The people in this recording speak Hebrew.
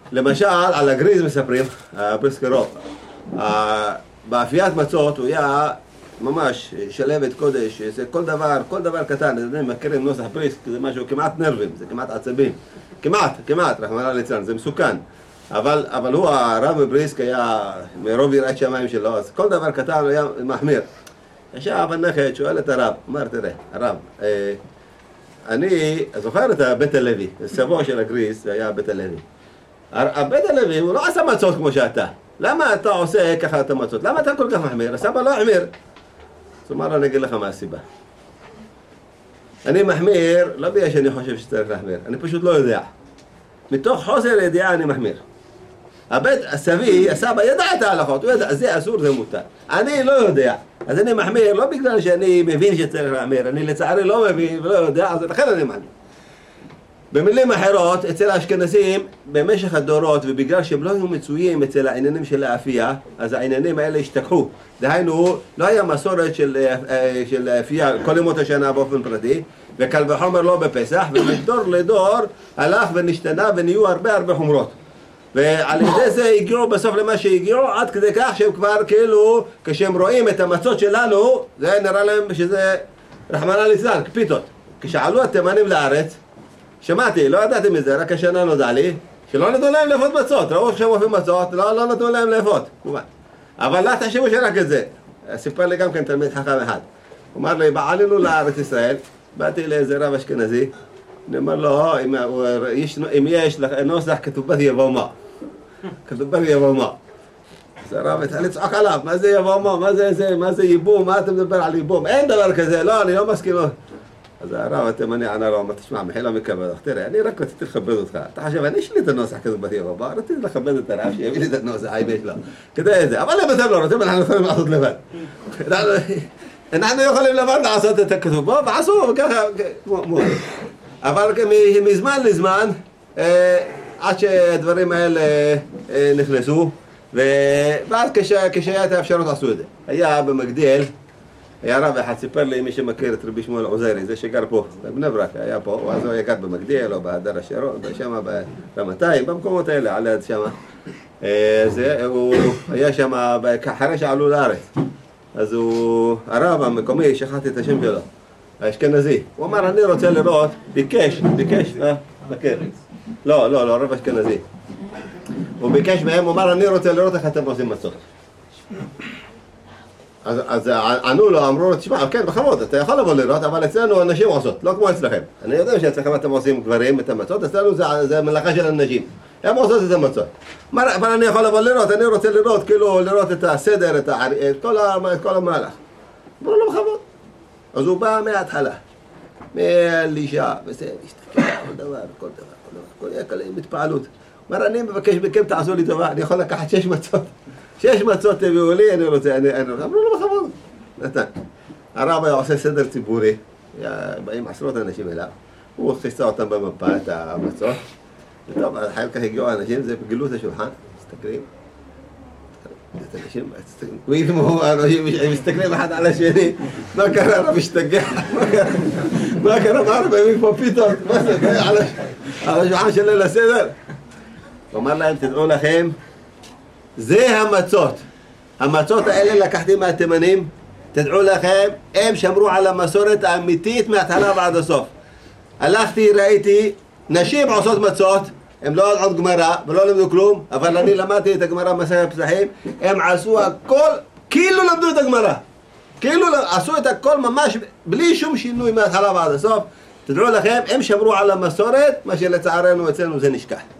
למשל, על הגריז מספרים, בריסקרו, באפיית מצות הוא היה ממש שלבת קודש, זה כל דבר קטן, אתם מכירים נוסח בריסק, זה משהו כמעט נרבים, זה כמעט עצבים, כמעט, רחמנא ליצלן, זה מסוכן, אבל הוא, הרב בבריסק היה מרוב יראת שמיים שלו, אז כל דבר קטן הוא היה מחמיר. ישב הנכד, שואל את הרב, אומר, תראה, הרב, אני זוכר את בית הלוי, סבו של הגריס, זה היה בית הלוי. הבית הלוי הוא לא עשה מצות כמו שאתה. למה אתה עושה ככה את המצות? למה אתה כל כך מחמיר? הסבא לא החמיר. זאת אומרת, אני אגיד לך מה הסיבה. אני מחמיר, לא בגלל שאני חושב שצריך להחמיר, אני פשוט לא יודע. מתוך חוסר ידיעה אני מחמיר. הסבא ידע את ההלכות, הוא ידע, זה אסור, זה מותר. אני לא יודע, אז אני מחמיר לא בגלל שאני מבין שצריך להחמיר, אני לצערי לא מבין ולא יודע, אז לכן אני מחמיר. במילים אחרות, אצל האשכנזים, במשך הדורות, ובגלל שהם לא היו מצויים אצל העניינים של האפייה, אז העניינים האלה השתכחו. דהיינו, לא היה מסורת של האפייה כל ימות השנה באופן פרטי, וקל וחומר לא בפסח, ומדור לדור הלך ונשתנה ונהיו הרבה חומרות. ועל ידי זה הגיעו בסוף למה שהגיעו, עד כדי כך שהם כבר כאילו, כשהם רואים את המצות שלנו, זה נראה להם שזה רחמנא ליצלן, פיתות. כשעלו התימנים לארץ, שמעתי, לא ידעתי מזה, רק השנה נודע לי, שלא נתנו להם לאפות מצות, ראו שהם אופים מצות, לא נתנו להם לאפות, אבל לא תחשבו שרק את זה. סיפר לי גם כן תלמיד חכם אחד, הוא אמר לי, בעלינו לארץ ישראל, באתי לאיזה רב אשכנזי, אני אומר לו, אם יש נוסח כתוב בת יבוא מה, כתוב בת יבוא מה. אז הרב התחיל לצעוק עליו, מה זה יבוא מה, מה זה ייבום, מה אתה מדבר על ייבום, אין דבר כזה, לא, אני לא מסכים. אז הרב התימני ענה לו, תשמע, מחילה מכבדך, תראה, אני רק רציתי לכבד אותך, אתה חושב, אני יש לי את הנוסח כזה בתיר הבא, רציתי לכבד את הרב שיביא לי את הנוסח, אם יש לו, כדי את זה, אבל אם אתם לא רוצים, אנחנו יכולים לעשות לבד. אנחנו יכולים לבד לעשות את הכתוב בו, ועשו ככה, אבל מזמן לזמן, עד שהדברים האלה נכנסו, ואז כשהיה את האפשרות עשו את זה. היה במגדיל, היה רב אחד, סיפר לי מי שמכיר את רבי שמואל עוזרי, זה שגר פה, בבני ברק, היה פה, אז הוא היה גר במגדיל או בהדר השרון, שם ברמתיים, במקומות האלה, על יד שם. הוא היה שם, אחרי שעלו לארץ. אז הרב המקומי, שכחתי את השם שלו, האשכנזי. הוא אמר, אני רוצה לראות, ביקש, מכיר. לא, רב אשכנזי. הוא ביקש מהם, הוא אמר, אני רוצה לראות איך אתם עושים מצות. אז ענו לו, אמרו לו, תשמע, כן, בכבוד, אתה יכול לבוא לראות, אבל אצלנו אנשים עושות, לא כמו אצלכם. אני יודע שאצלכם אתם עושים גברים את המצות, אצלנו זה מלאכה של אנשים. הם עושות את המצות. אבל אני יכול לבוא לראות, אני רוצה לראות, כאילו, לראות את הסדר, את כל המהלך. אמרו לו, בכבוד. אז הוא בא מההתחלה, מהלישה, וזה, משתכל, כל דבר, עם התפעלות. אמר, אני מבקש מכם, תעשו לי טובה, אני יכול לקחת 6 מצות. 6 מצות תביאו לי, אני רוצה, אמרו לו, בכבוד. נתן. הרב היה עושה סדר ציבורי, באים עשרות אנשים אליו, הוא כיסה אותם במפה, את המצות. וטוב, אחר כך הגיעו האנשים, זה גילו את השולחן, מסתכלים. אנשים מסתכלים אחד על השני, מה קרה, הרב השתגע? מה קרה, מה הרבה מפה פתאום? מה זה, על השולחן של ליל הסדר? הוא אמר להם, תדעו לכם, זה המצות. המצות האלה לקחתי מהתימנים, תדעו לכם, הם שמרו על המסורת האמיתית מההתחלה ועד הסוף. הלכתי, ראיתי, נשים עושות מצות, הם לא יודעות גמרא ולא למדו כלום, אבל אני למדתי את הגמרא במסכת פסחים, הם עשו הכל, כאילו למדו את הגמרא. כאילו עשו את הכל ממש בלי שום שינוי מההתחלה ועד הסוף. תדעו לכם, הם שמרו על המסורת, מה שלצערנו אצלנו זה נשכח.